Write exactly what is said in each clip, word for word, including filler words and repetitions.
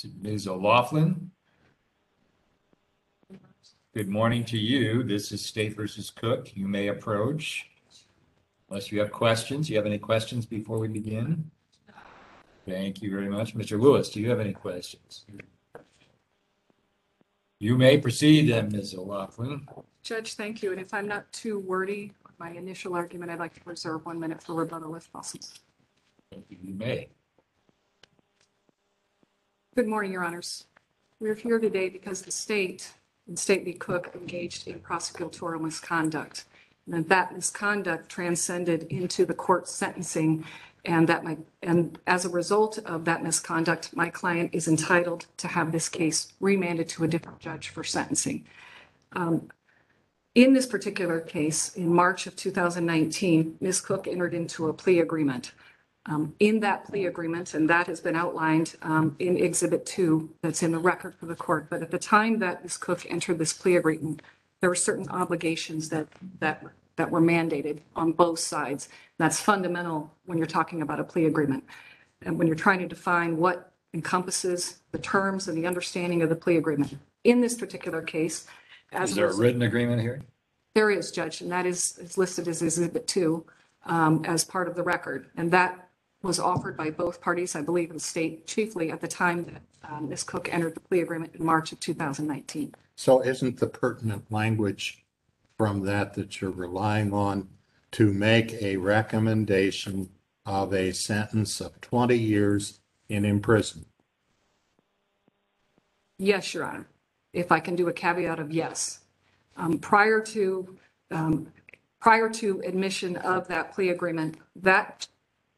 Miz O'Laughlin. Good morning to you. This is State versus Cook. You may approach. Unless you have questions. You have any questions before we begin? Thank you very much. Mister Lewis, do you have any questions? You may proceed then, Miz O'Laughlin. Judge, thank you. And if I'm not too wordy on my initial argument, I'd like to reserve one minute for rebuttal if possible. Thank you. You may. Good morning, Your Honors. We're here today because the state and State v. Cook engaged in prosecutorial misconduct. And that misconduct transcended into the court's sentencing, and that my and as a result of that misconduct, my client is entitled to have this case remanded to a different judge for sentencing. Um, in this particular case, in March of two thousand nineteen, Miz Cook entered into a plea agreement. Um, in that plea agreement, and that has been outlined um, in Exhibit two, that's in the record for the court. But at the time that Miz Cook entered this plea agreement, there were certain obligations that that that were mandated on both sides. That's fundamental when you're talking about a plea agreement, and when you're trying to define what encompasses the terms and the understanding of the plea agreement. In this particular case, as is there a written agreement here? There is, Judge, and that is, is listed as Exhibit two um, as part of the record, and that was offered by both parties, I believe, in the state chiefly at the time that um, Miz Cook entered the plea agreement in March of two thousand nineteen. So isn't the pertinent language from that that you're relying on to make a recommendation of a sentence of twenty years in imprisonment? Yes, Your Honor. If I can do a caveat of yes. Um, prior to um, prior to admission of that plea agreement, that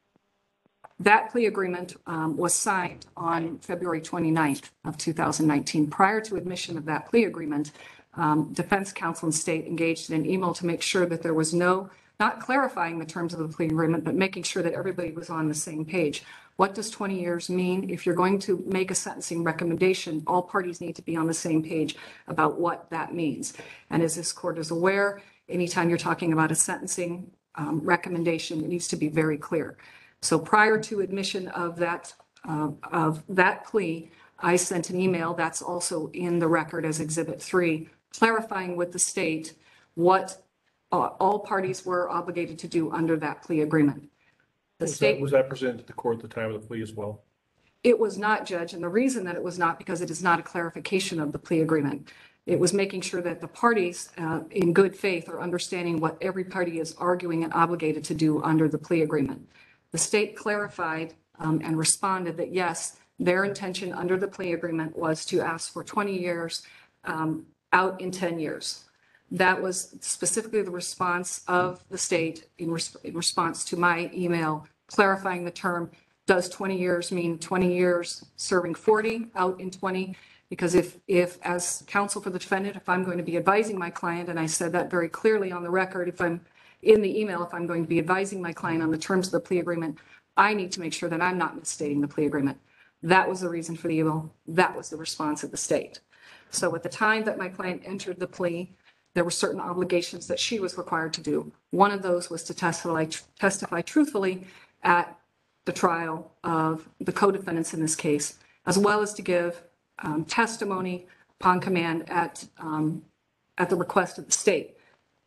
That plea agreement um, was signed on February twenty-ninth of two thousand nineteen. Prior to admission of that plea agreement, um, defense counsel and state engaged in an email to make sure that there was no, not clarifying the terms of the plea agreement, but making sure that everybody was on the same page. What does twenty years mean? If you're going to make a sentencing recommendation, all parties need to be on the same page about what that means. And as this court is aware, anytime you're talking about a sentencing um, recommendation, it needs to be very clear. So prior to admission of that uh, of that plea, I sent an email that's also in the record as Exhibit three, clarifying with the state what uh, all parties were obligated to do under that plea agreement. The was state that, was that presented to the court at the time of the plea as well? It was not, Judge, and the reason that it was not because it is not a clarification of the plea agreement. It was making sure that the parties, uh, in good faith, are understanding what every party is arguing and obligated to do under the plea agreement. The state clarified um, and responded that, yes, their intention under the plea agreement was to ask for twenty years um, out in ten years. That was specifically the response of the state in, res- in response to my email clarifying the term, does twenty years mean twenty years serving forty out in twenty? Because if, if as counsel for the defendant, if I'm going to be advising my client, and I said that very clearly on the record, if I'm in the email, if I'm going to be advising my client on the terms of the plea agreement, I need to make sure that I'm not misstating the plea agreement. That was the reason for the email. That was the response of the state. So at the time that my client entered the plea, there were certain obligations that she was required to do. One of those was to testify, testify truthfully at the trial of the co-defendants in this case, as well as to give um, testimony upon command at, um, at the request of the state.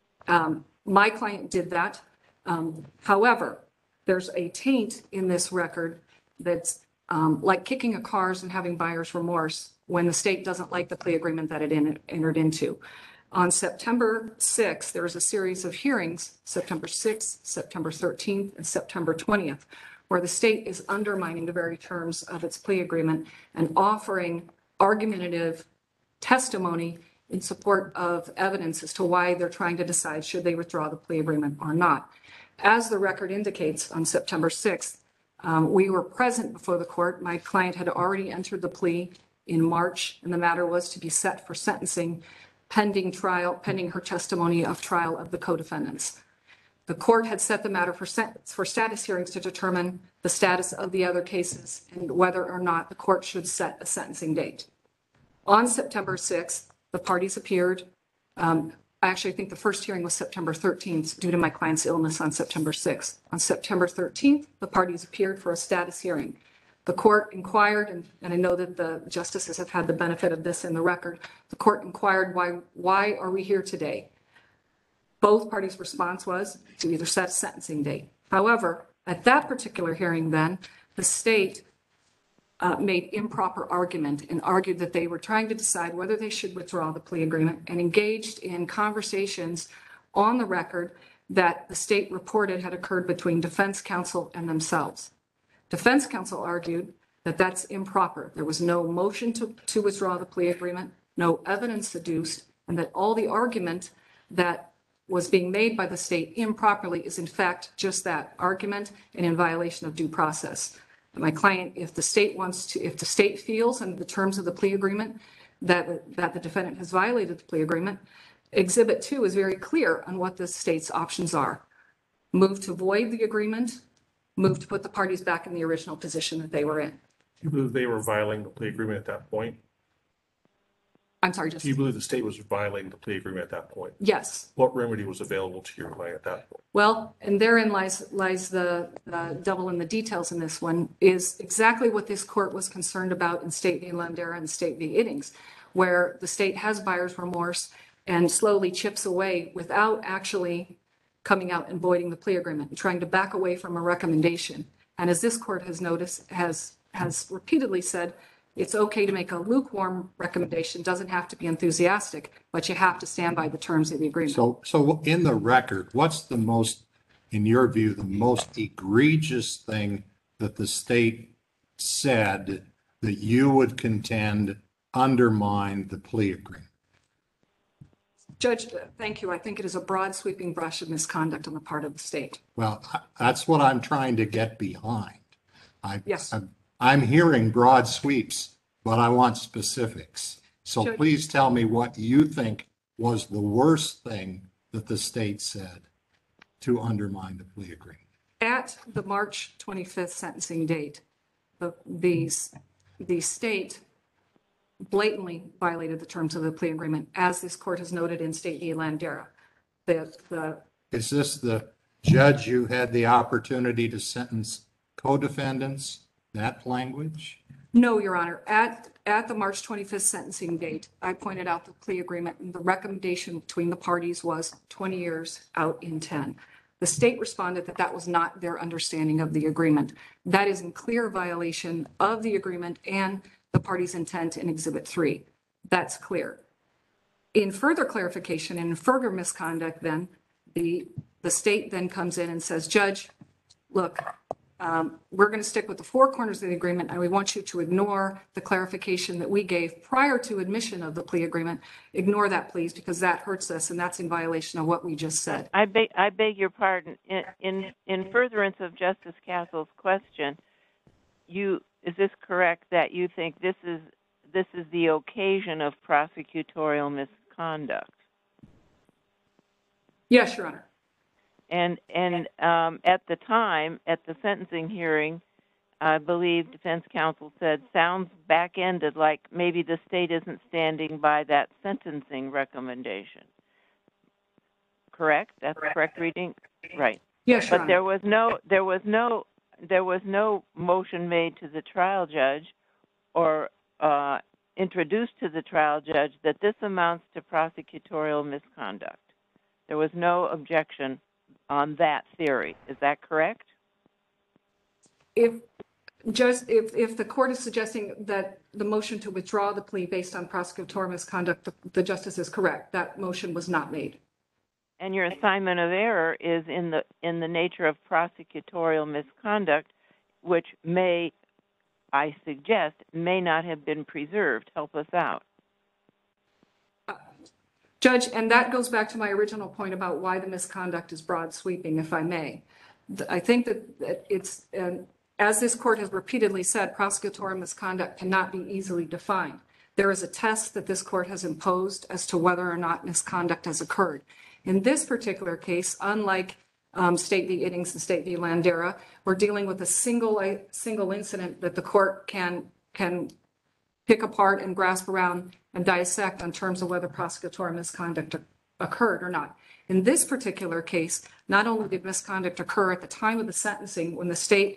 Um, My client did that. Um, however, there's a taint in this record that's um, like kicking a cars and having buyer's remorse when the state doesn't like the plea agreement that it in, entered into. On September sixth, there was a series of hearings, September sixth, September thirteenth, and September twentieth, where the state is undermining the very terms of its plea agreement and offering argumentative testimony in support of evidence as to why they're trying to decide should they withdraw the plea agreement or not. As the record indicates, on September sixth, um, we were present before the court. My client had already entered the plea in March, and the matter was to be set for sentencing pending trial, pending her testimony of trial of the co-defendants. The court had set the matter for, set, for status hearings to determine the status of the other cases and whether or not the court should set a sentencing date. On September sixth, the parties appeared. Um, I actually think the first hearing was September thirteenth due to my client's illness on September sixth. On September thirteenth, the parties appeared for a status hearing. The court inquired, and, and I know that the justices have had the benefit of this in the record. The court inquired, why, why are we here today? Both parties' response was to either set a sentencing date. However, at that particular hearing then, the state uh, made improper argument and argued that they were trying to decide whether they should withdraw the plea agreement and engaged in conversations on the record that the state reported had occurred between defense counsel and themselves. Defense counsel argued that that's improper. There was no motion to, to withdraw the plea agreement, no evidence adduced, and that all the argument that was being made by the state improperly is in fact just that, argument and in violation of due process. My client, if the state wants to, if the state feels under the terms of the plea agreement that, that the defendant has violated the plea agreement, Exhibit two is very clear on what the state's options are. Move to void the agreement, move to put the parties back in the original position that they were in. Do you believe they were violating the plea agreement at that point? I'm sorry, just, Do you believe the state was violating the plea agreement at that point? yes. What remedy was available to your client at that point? Well, and therein lies, lies the uh, devil in the details in this one, is exactly what this court was concerned about in State v. Landera and State v. Iddings, where the state has buyer's remorse and slowly chips away without actually coming out and voiding the plea agreement and trying to back away from a recommendation. And as this court has noticed, has, has repeatedly said, it's okay to make a lukewarm recommendation, doesn't have to be enthusiastic, but you have to stand by the terms of the agreement. So, so in the record, what's the most, in your view, the most egregious thing that the state said that you would contend undermined the plea agreement? Judge, thank you. I think it is a broad sweeping brush of misconduct on the part of the state. Well, I- that's what I'm trying to get behind. I, Yes. I'm, I'm hearing broad sweeps, but I want specifics. So Judge- please tell me what you think was the worst thing that the state said to undermine the plea agreement. At the March twenty-fifth sentencing date, the, the, the state blatantly violated the terms of the plea agreement, as this court has noted in State v. Landera. The, the, Is this the judge who had the opportunity to sentence co-defendants? That language? no, Your Honor, at, at the March twenty-fifth sentencing date, I pointed out the plea agreement, and the recommendation between the parties was twenty years out in ten. The state responded that that was not their understanding of the agreement. That is in clear violation of the agreement and the party's intent in Exhibit three. That's clear. In further clarification and in further misconduct, then, the, the state then comes in and says, Judge, look, um, we're going to stick with the four corners of the agreement, and we want you to ignore the clarification that we gave prior to admission of the plea agreement. Ignore that, please, because that hurts us, and that's in violation of what we just said. I beg, I beg your pardon. In, in, in furtherance of Justice Castle's question, you, is this correct that you think this is, this is the occasion of prosecutorial misconduct? Yes, Your Honor. And, and um, at the time, at the sentencing hearing, I believe defense counsel said, sounds back-ended, like maybe the state isn't standing by that sentencing recommendation. Correct? That's correct, correct reading? Right. Yes, Your But Honor. there was no, there was no, there was no motion made to the trial judge or uh, introduced to the trial judge that this amounts to prosecutorial misconduct. There was no objection on that theory. Is that correct? If just if if the court is suggesting that the motion to withdraw the plea based on prosecutorial misconduct, the, the justice is correct. That motion was not made. And your assignment of error is in the in the nature of prosecutorial misconduct, which may, I suggest, may not have been preserved. Help us out. Judge, and that goes back to my original point about why the misconduct is broad sweeping, if I may. I think that, that it's, uh, as this court has repeatedly said, prosecutorial misconduct cannot be easily defined. There is a test that this court has imposed as to whether or not misconduct has occurred. In this particular case, unlike um, State v. Iddings and State v. Landera, we're dealing with a single, a single incident that the court can, can pick apart and grasp around and dissect in terms of whether prosecutorial misconduct occurred or not. In this particular case, not only did misconduct occur at the time of the sentencing when the state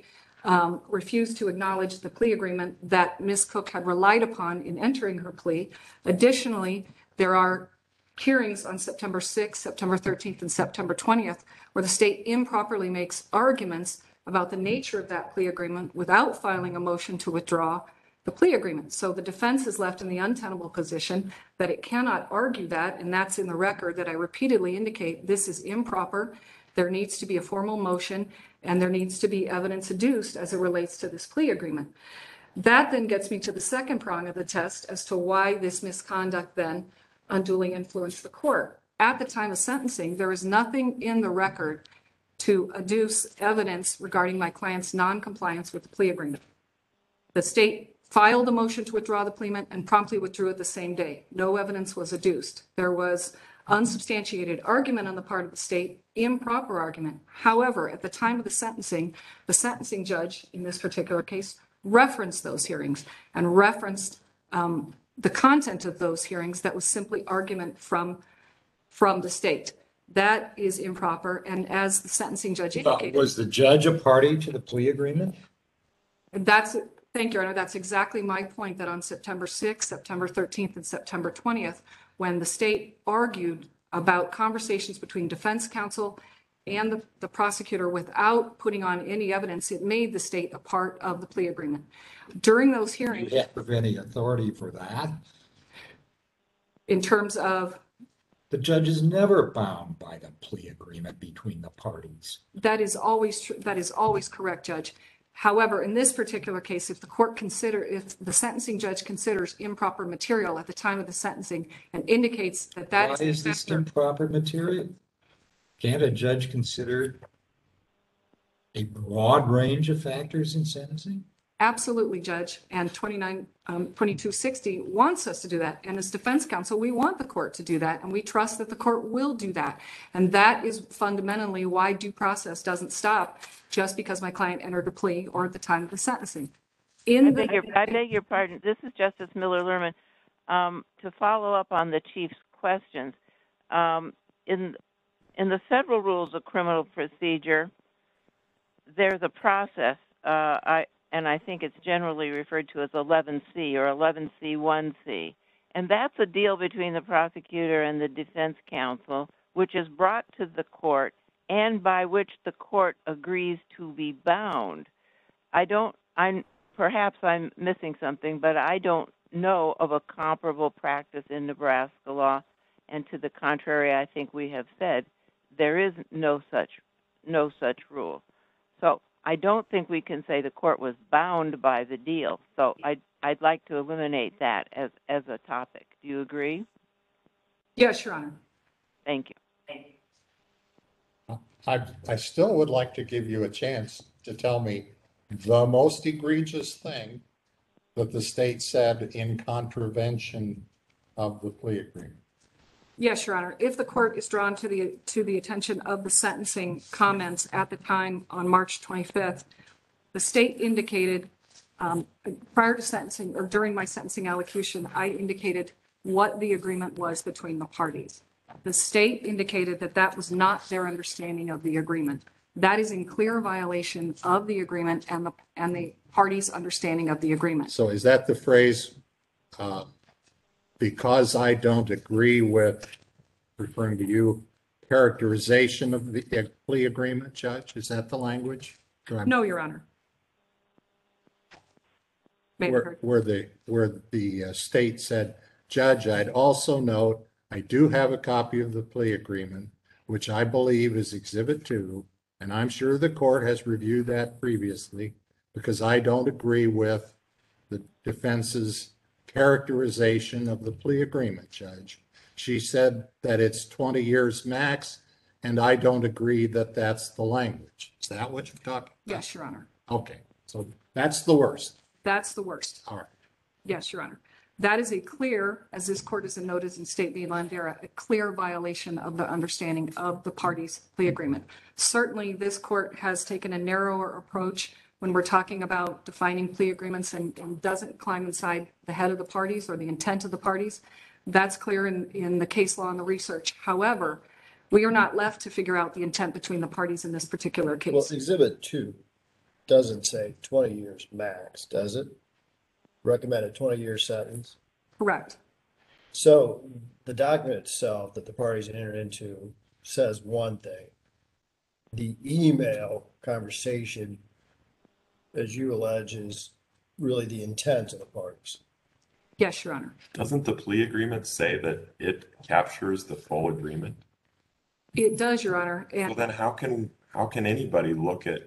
um, refused to acknowledge the plea agreement that Miz Cook had relied upon in entering her plea. Additionally, there are hearings on September sixth, September thirteenth, and September twentieth, where the state improperly makes arguments about the nature of that plea agreement without filing a motion to withdraw the plea agreement. So the defense is left in the untenable position that it cannot argue that, and that's in the record that I repeatedly indicate this is improper. There needs to be a formal motion, and there needs to be evidence adduced as it relates to this plea agreement. That then gets me to the second prong of the test as to why this misconduct then unduly influenced the court. At the time of sentencing, there is nothing in the record to adduce evidence regarding my client's non-compliance with the plea agreement. The state filed a motion to withdraw the plea agreement and promptly withdrew it the same day. No evidence was adduced. There was unsubstantiated argument on the part of the state, improper argument. However, at the time of the sentencing, the sentencing judge in this particular case referenced those hearings and referenced um, the content of those hearings that was simply argument from, from the state. That is improper, and as the sentencing judge indicated. Was the judge a party to the plea agreement? That's, thank you, Your Honor. That's exactly my point, that on September sixth, September thirteenth, and September twentieth, when the state argued about conversations between defense counsel and the, the prosecutor without putting on any evidence, it made the state a part of the plea agreement. During those hearings, Do you have any authority for that? in terms of, The judge is never bound by the plea agreement between the parties. that is always true, that is always correct, Judge. However, in this particular case, if the court consider, if the sentencing judge considers improper material at the time of the sentencing and indicates that that Why is is a this factor, improper material? Can't a judge consider a broad range of factors in sentencing? absolutely, Judge, and twenty-nine, um, twenty-two sixty wants us to do that. And as defense counsel, we want the court to do that, and we trust that the court will do that. And that is fundamentally why due process doesn't stop just because my client entered a plea or at the time of the sentencing. In I the, beg your, I beg your pardon. This is Justice Miller-Lerman. Um, to follow up on the Chief's questions, um, in in the federal rules of criminal procedure, there's a process. Uh, I and I think it's generally referred to as eleven C or eleven C one C, and that's a deal between the prosecutor and the defense counsel, which is brought to the court and by which the court agrees to be bound. I don't. I'm perhaps I'm missing something, but I don't know of a comparable practice in Nebraska law, and to the contrary, I think we have said there is no such no such rule. So I don't think we can say the court was bound by the deal. So I'd, I'd like to eliminate that as, as a topic. Do you agree? yes, Your Honor. Thank you. I, I still would like to give you a chance to tell me the most egregious thing that the state said in contravention of the plea agreement. Yes, Your Honor. If the court is drawn to the, to the attention of the sentencing comments at the time on March twenty-fifth, the state indicated, um, prior to sentencing or during my sentencing allocution, I indicated what the agreement was between the parties. The state indicated that that was not their understanding of the agreement. That is in clear violation of the agreement and the, and the parties' understanding of the agreement. So is that the phrase, uh, because I don't agree with, referring to you, characterization of the plea agreement, Judge? Is that the language? Do I- No, Your Honor. May I Where, heard? where the, where the uh, state said, Judge, I'd also note, I do have a copy of the plea agreement, which I believe is Exhibit Two, and I'm sure the court has reviewed that previously, because I don't agree with the defense's characterization of the plea agreement, Judge. She said that it's twenty years max, and I don't agree that that's the language. Is that what you're talking about? Yes, Your Honor. Okay, so that's the worst. That's the worst. All right. Yes, Your Honor. That is a clear, as this court has noted in State v. Landera, a clear violation of the understanding of the parties' plea agreement. Certainly, this court has taken a narrower approach when we're talking about defining plea agreements and, and doesn't climb inside the head of the parties or the intent of the parties. That's clear in, in the case law and the research. However, we are not left to figure out the intent between the parties in this particular Well, case. Exhibit Two doesn't say twenty years max, does it? Recommended twenty-year sentence. Correct. So the document itself that the parties entered into says one thing. The email conversation, as you allege, is really the intent of the parties. Yes, Your Honor. Doesn't the plea agreement say that it captures the full agreement? It does, Your Honor. Well, And then how can, how can anybody look at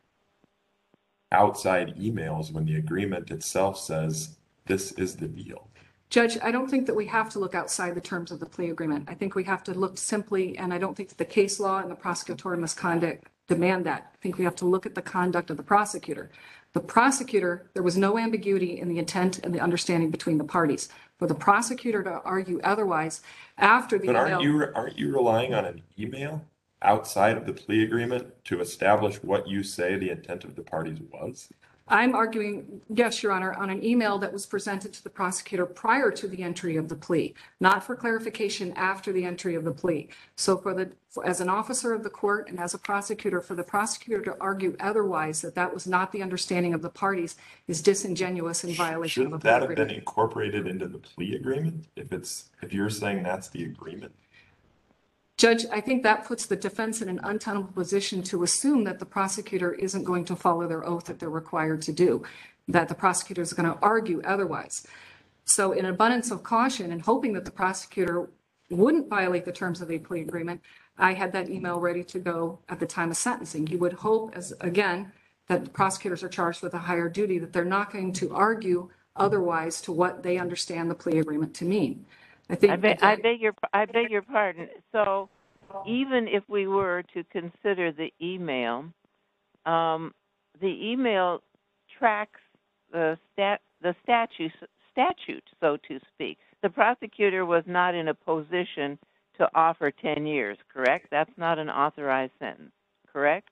outside emails when the agreement itself says this is the deal? Judge, I don't think that we have to look outside the terms of the plea agreement. I think we have to look simply, and I don't think that the case law and the prosecutorial misconduct demand that. I think we have to look at the conduct of the prosecutor. The prosecutor, there was no ambiguity in the intent and the understanding between the parties. For the prosecutor to argue otherwise after the But aren't email, you, aren't you relying on an email outside of the plea agreement to establish what you say the intent of the parties was? I'm arguing, yes, Your Honor, on an email that was presented to the prosecutor prior to the entry of the plea, not for clarification after the entry of the plea. So for the, for, as an officer of the court and as a prosecutor, for the prosecutor to argue otherwise, that that was not the understanding of the parties, is disingenuous in violation of the Shouldn't plea that have been agreement. incorporated into the plea agreement? If it's, if you're saying that's the agreement? Judge, I think that puts the defense in an untenable position to assume that the prosecutor isn't going to follow their oath that they're required to do, that the prosecutor is going to argue otherwise. So in abundance of caution and hoping that the prosecutor wouldn't violate the terms of the plea agreement, I had that email ready to go at the time of sentencing. You would hope, as again, that the prosecutors are charged with a higher duty, that they're not going to argue otherwise to what they understand the plea agreement to mean. I think I beg, I beg your, I beg your pardon. So, even if we were to consider the email, um, the email tracks the stat, the statute, statute, so to speak. The prosecutor was not in a position to offer ten years, correct? That's not an authorized sentence, correct?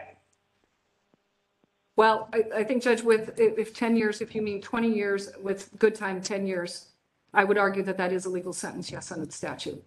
Well, I, I think, Judge, with if if ten years, if you mean twenty years with good time, ten years, I would argue that that is a legal sentence, yes, under the statute.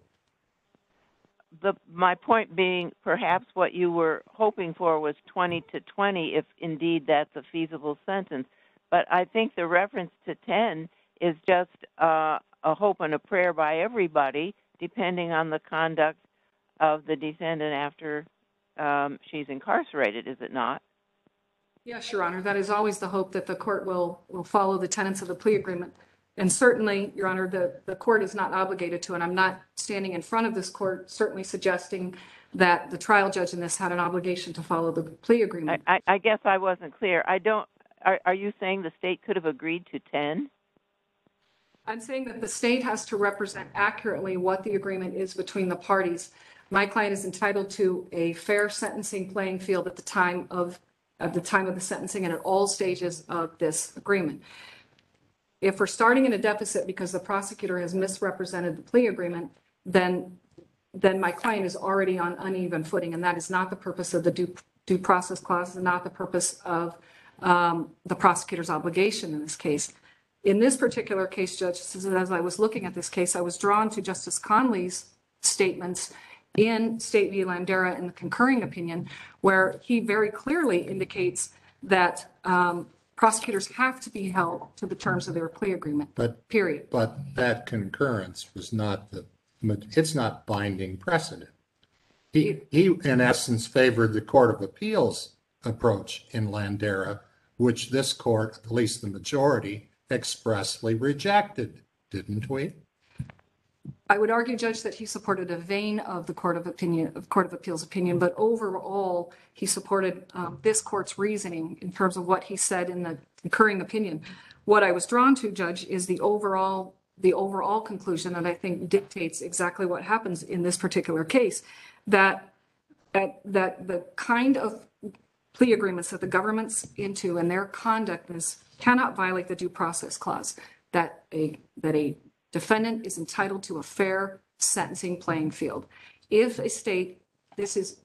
The, my point being, perhaps what you were hoping for was twenty to twenty, if indeed that's a feasible sentence. But I think the reference to ten is just uh, a hope and a prayer by everybody, depending on the conduct of the defendant after um, she's incarcerated, is it not? Yes, Your Honor, that is always the hope, that the court will, will follow the tenets of the plea agreement. And certainly, Your Honor, the, the court is not obligated to, and I'm not standing in front of this court certainly suggesting that the trial judge in this had an obligation to follow the plea agreement. I, I, I guess I wasn't clear. I don't. Are, are you saying the state could have agreed to ten? I'm saying that the state has to represent accurately what the agreement is between the parties. My client is entitled to a fair sentencing playing field at the time of, at the time of the sentencing and at all stages of this agreement. If we're starting in a deficit because the prosecutor has misrepresented the plea agreement, then then my client is already on uneven footing, and that is not the purpose of the due, due process clause, and not the purpose of um, the prosecutor's obligation in this case. In this particular case, Judge, as I was looking at this case, I was drawn to Justice Conley's statements in State v. Landera in the concurring opinion, where he very clearly indicates that um, prosecutors have to be held to the terms of their plea agreement, But, period. but that concurrence was not the, it's not binding precedent. He, he in essence favored the Court of Appeals approach in Landera, which this court, at least the majority, expressly rejected, didn't we? I would argue, Judge, that he supported a vein of the Court of Opinion, of Court of Appeals opinion, but overall, he supported um, this court's reasoning in terms of what he said in the concurring opinion. What I was drawn to, Judge, is the overall, the overall conclusion that I think dictates exactly what happens in this particular case, that, that, that the kind of plea agreements that the government's into and their conduct is cannot violate the due process clause, that a, that a defendant is entitled to a fair sentencing playing field. If a state, this is,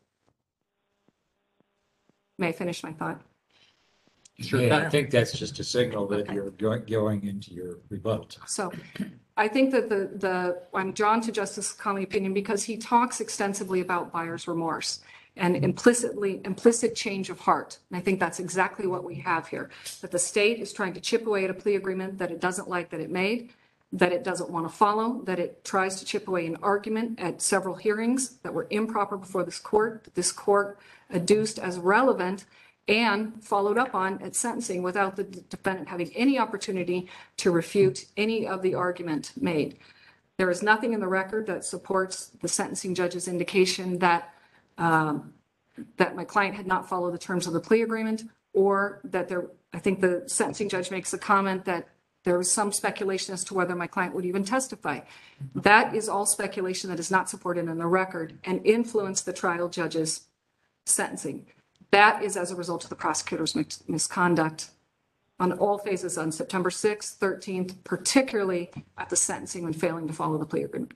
may I finish my thought? Sure Yeah, I can. think that's just a signal that Okay. you're going, going into your rebuttal time. So I think that the, the, I'm drawn to Justice Conley's opinion because he talks extensively about buyer's remorse. and implicitly, implicit change of heart. And I think that's exactly what we have here, that the state is trying to chip away at a plea agreement that it doesn't like that it made, that it doesn't want to follow, that it tries to chip away an argument at several hearings that were improper before this court, that this court adduced as relevant and followed up on at sentencing without the defendant having any opportunity to refute any of the argument made. There is nothing in the record that supports the sentencing judge's indication that um, that my client had not followed the terms of the plea agreement, or that there, I think the sentencing judge makes a comment that there was some speculation as to whether my client would even testify. That is all speculation that is not supported in the record and influenced the trial judge's sentencing. That is as a result of the prosecutor's mis- misconduct on all phases on September sixth, thirteenth, particularly at the sentencing when failing to follow the plea agreement.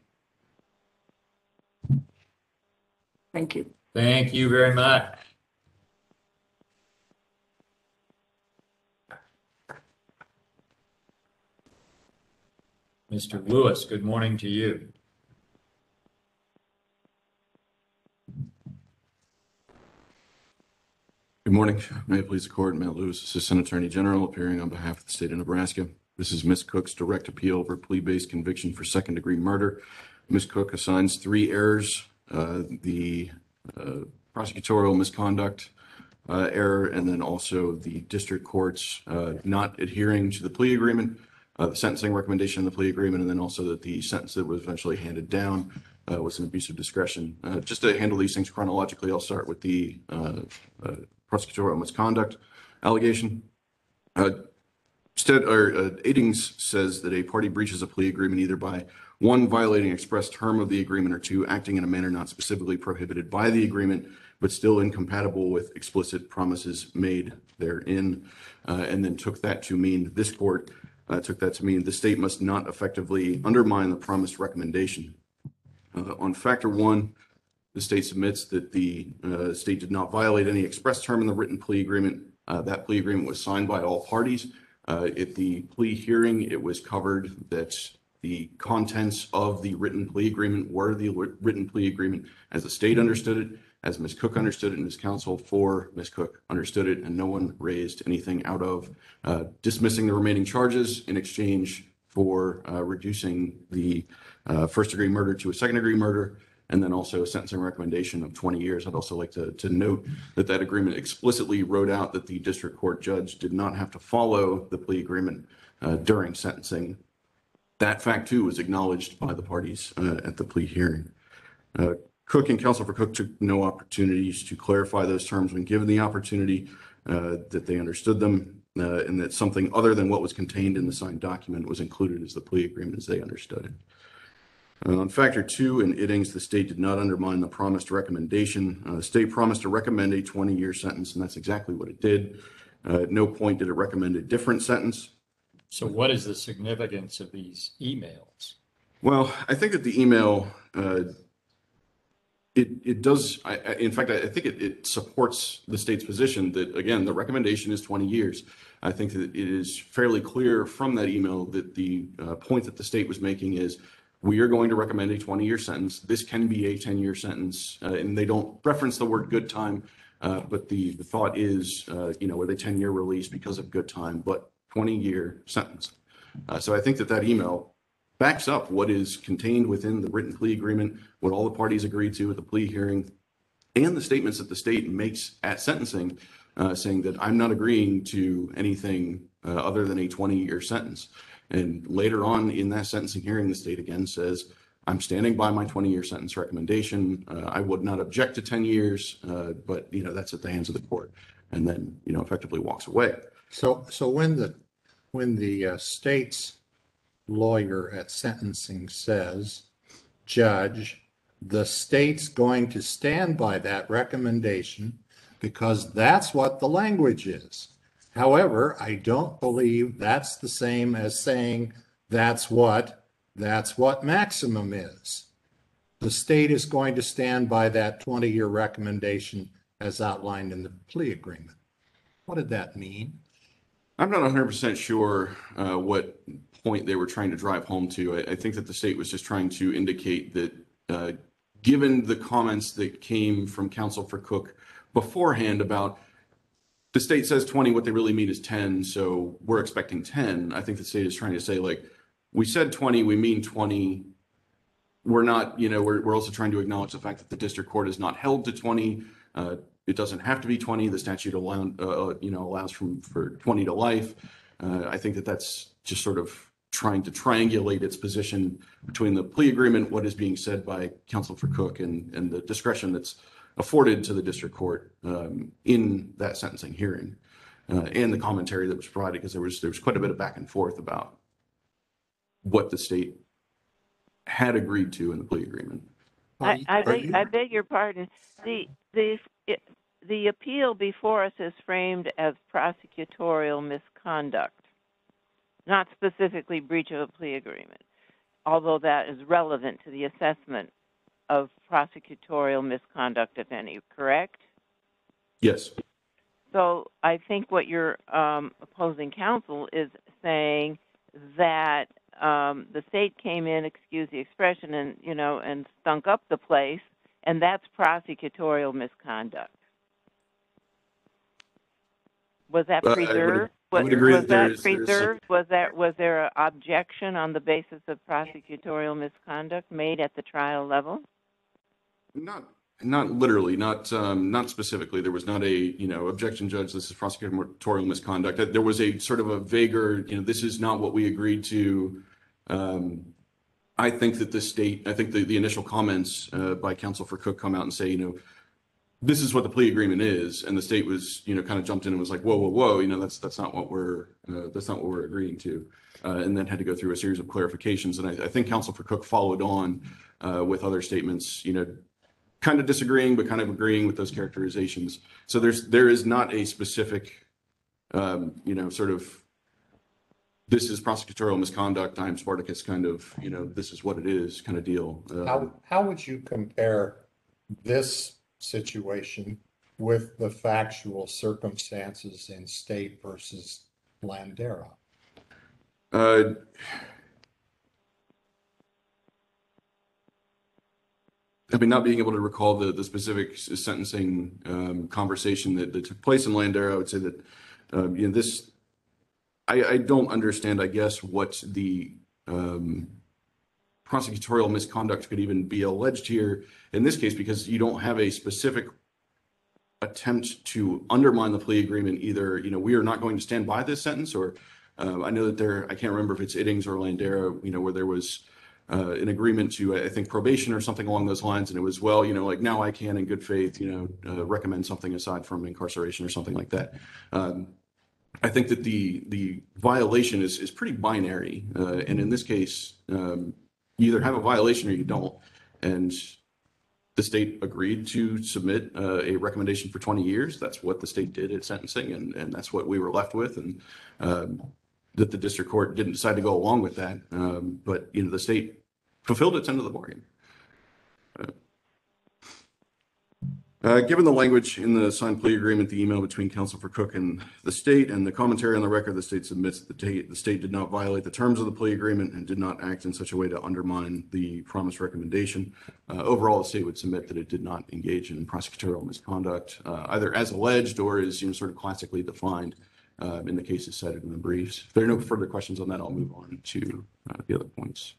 Thank you. Thank you very much. Mister Lewis, good morning to you. Good morning. May it please the court, Matt Lewis, Assistant Attorney General, appearing on behalf of the state of Nebraska. This is Miz Cook's direct appeal over plea-based conviction for second-degree murder. Miz Cook assigns three errors, uh, the uh, prosecutorial misconduct uh, error, and then also the district court's uh, not adhering to the plea agreement, uh, the sentencing recommendation in the plea agreement, and then also that the sentence that was eventually handed down uh, was an abuse of discretion. Uh, just to handle these things chronologically, I'll start with the uh, uh, prosecutorial misconduct allegation. Uh, Instead, or uh, Aidings says that a party breaches a plea agreement either by one, violating express term of the agreement, or two, acting in a manner not specifically prohibited by the agreement, but still incompatible with explicit promises made therein, uh, and then took that to mean, this court uh, took that to mean the state must not effectively undermine the promised recommendation. Uh, on factor one, the state submits that the uh, state did not violate any express term in the written plea agreement. Uh, that plea agreement was signed by all parties. Uh, at the plea hearing, it was covered that the contents of the written plea agreement were the written plea agreement as the state understood it, as Miz Cook understood it, and as counsel for Miz Cook understood it, and no one raised anything out of uh, dismissing the remaining charges in exchange for uh, reducing the uh, first degree murder to a second degree murder, and then also a sentencing recommendation of twenty years. I'd also like to, to note that that agreement explicitly wrote out that the district court judge did not have to follow the plea agreement uh, during sentencing. That fact, too, was acknowledged by the parties uh, at the plea hearing. Uh, Cook and counsel for Cook took no opportunities to clarify those terms when given the opportunity, uh, that they understood them, uh, and that something other than what was contained in the signed document was included as the plea agreement as they understood it. Uh, on factor two, in Iddings, the state did not undermine the promised recommendation. Uh, the state promised to recommend a twenty-year sentence, and that's exactly what it did. Uh, at no point did it recommend a different sentence. So what is the significance of these emails? Well, I think that the email, uh, it it does, I, I, in fact, I, I think it, it supports the state's position that, again, the recommendation is twenty years. I think that it is fairly clear from that email that the uh, point that the state was making is, we are going to recommend a twenty-year sentence. This can be a ten-year sentence, uh, and they don't reference the word good time, uh, but the, the thought is, uh, you know, with a ten-year release because of good time, but twenty-year sentence. Uh, so I think that that email backs up what is contained within the written plea agreement, what all the parties agreed to at the plea hearing, and the statements that the state makes at sentencing, uh, saying that I'm not agreeing to anything uh, other than a twenty-year sentence. And later on in that sentencing hearing, the state again says, I'm standing by my twenty-year sentence recommendation. Uh, I would not object to ten years, uh, but, you know, that's at the hands of the court. And then, you know, effectively walks away. So, so when the, when the uh, state's lawyer at sentencing says, Judge, the state's going to stand by that recommendation because that's what the language is. However, I don't believe that's the same as saying that's what, that's what maximum is. The state is going to stand by that twenty-year recommendation as outlined in the plea agreement. What did that mean? I'm not one hundred percent sure uh, what point they were trying to drive home to. I, I think that the state was just trying to indicate that uh, given the comments that came from counsel for Cook beforehand about the state says twenty, what they really mean is ten, so we're expecting ten. I think the state is trying to say, like, we said twenty, we mean twenty. We're not, you know, we're, we're also trying to acknowledge the fact that the district court is not held to twenty. Uh, it doesn't have to be twenty. The statute allow, uh, you know, allows from for twenty to life. Uh, I think that that's just sort of trying to triangulate its position between the plea agreement, what is being said by counsel for Cook, and, and the discretion that's afforded to the district court um, in that sentencing hearing, uh, and the commentary that was provided, because there was there was quite a bit of back and forth about what the state had agreed to in the plea agreement. I, I Are beg, you- I beg your pardon. The the it, the appeal before us is framed as prosecutorial misconduct, not specifically breach of a plea agreement, although that is relevant to the assessment of prosecutorial misconduct, if any. Correct? Yes. So I think what your um, opposing counsel is saying that um, the state came in, excuse the expression, and you know, and stunk up the place, and that's prosecutorial misconduct. Was that Uh, I would- preserved? I would was, agree was that there that is- there is some- preserved? Was that was there an objection on the basis of prosecutorial misconduct made at the trial level? Not not literally, not um, not specifically. There was not a, you know, objection, judge, this is prosecutorial misconduct. There was a sort of a vaguer, you know, this is not what we agreed to. Um, I think that the state, I think the, the initial comments uh, by counsel for Cook come out and say, you know, this is what the plea agreement is, and the state was, you know, kind of jumped in and was like, whoa, whoa, whoa, you know, that's that's not what we're uh, that's not what we're agreeing to, uh, and then had to go through a series of clarifications. And I, I think counsel for Cook followed on uh, with other statements, you know, kind of disagreeing but kind of agreeing with those characterizations. So there's there is not a specific, um, you know, sort of, this is prosecutorial misconduct, I'm Spartacus, kind of, you know, this is what it is kind of deal. Uh, How, how would you compare this situation with the factual circumstances in state versus Landera? uh, I mean, not being able to recall the, the specific sentencing um, conversation that, that took place in Landera, I would say that, um, you know, this, I, I don't understand, I guess, what the um, prosecutorial misconduct could even be alleged here in this case, because you don't have a specific attempt to undermine the plea agreement. Either, you know, we are not going to stand by this sentence, or uh, I know that there, I can't remember if it's Iddings or Landera, you know, where there was uh, an agreement to, I think, probation or something along those lines. And it was, well, you know, like, now I can in good faith, you know, uh, recommend something aside from incarceration or something like that. Um, I think that the the violation is is pretty binary, uh, and in this case, um, you either have a violation or you don't. And the state agreed to submit uh, a recommendation for twenty years. That's what the state did at sentencing, and and that's what we were left with. And um, that the district court didn't decide to go along with that, um, but you know, the state fulfilled its end of the bargain. Uh, Uh, given the language in the signed plea agreement, the email between counsel for Cook and the state, and the commentary on the record, the state submits that the, the state did not violate the terms of the plea agreement and did not act in such a way to undermine the promised recommendation. Uh, overall, the state would submit that it did not engage in prosecutorial misconduct, uh, either as alleged or as, you know, sort of classically defined uh, in the cases cited in the briefs. If there are no further questions on that, I'll move on to uh, the other points.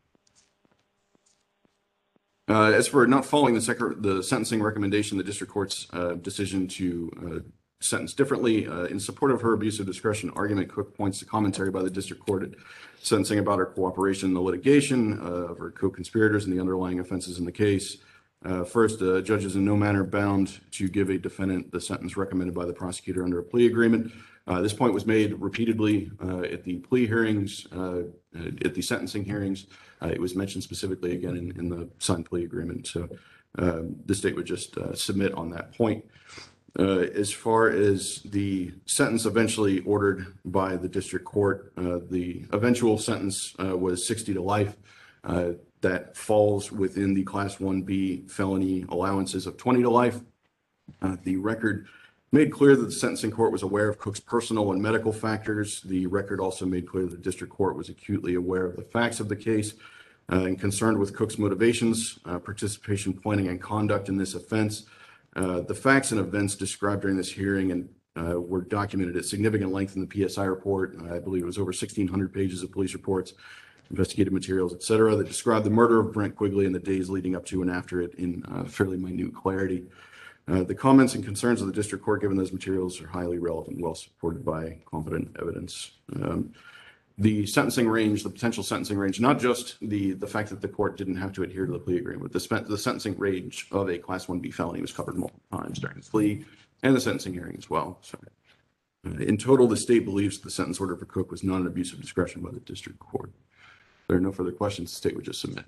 Uh, as for not following the, sec- the sentencing recommendation, the district court's uh, decision to uh, sentence differently, uh, in support of her abuse of discretion argument, Cook points to commentary by the district court at sentencing about her cooperation in the litigation uh, of her co-conspirators and the underlying offenses in the case. Uh, first, the uh, judge is in no manner bound to give a defendant the sentence recommended by the prosecutor under a plea agreement. Uh, this point was made repeatedly uh, at the plea hearings, uh, at the sentencing hearings. Uh, it was mentioned specifically again in, in the signed plea agreement. So uh, the state would just uh, submit on that point. Uh, as far as the sentence eventually ordered by the district court, uh, the eventual sentence uh, was sixty to life. Uh, that falls within the class one B felony allowances of twenty to life. Uh, the record made clear that the sentencing court was aware of Cook's personal and medical factors. The record also made clear that the district court was acutely aware of the facts of the case. uh, and concerned with Cook's motivations, uh, participation, planning, and conduct in this offense. Uh, The facts and events described during this hearing and uh, were documented at significant length in the P S I report. I believe it was over sixteen hundred pages of police reports, investigative materials, et cetera, that describe the murder of Brent Quigley and the days leading up to and after it in uh, fairly minute clarity. Uh, the comments and concerns of the district court given those materials are highly relevant, well supported by competent evidence. Um, the sentencing range, the potential sentencing range, not just the the fact that the court didn't have to adhere to the plea agreement, the, spe- the sentencing range of a class one B felony was covered multiple times during the plea and the sentencing hearing as well. So uh, in total, the state believes the sentence order for Cook was not an abuse of discretion by the district court. If there are no further questions, the state would just submit.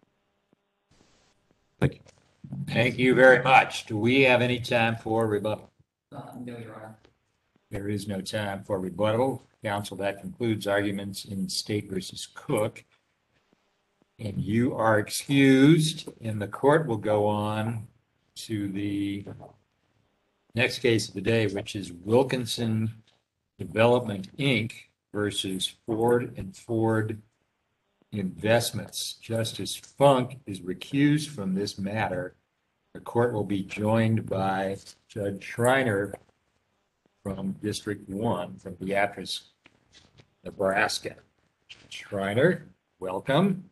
Thank you. Thank you very much. Do we have any time for rebuttal? Uh, no, Your Honor. There is no time for rebuttal. Counsel, that concludes arguments in State versus Cook. And you are excused, and the court will go on to the next case of the day, which is Wilkinson Development, Incorporated versus Ford and Ford Investments. Justice Funk is recused from this matter. The court will be joined by Judge Schreiner from District One, from Beatrice, Nebraska. Schreiner, welcome.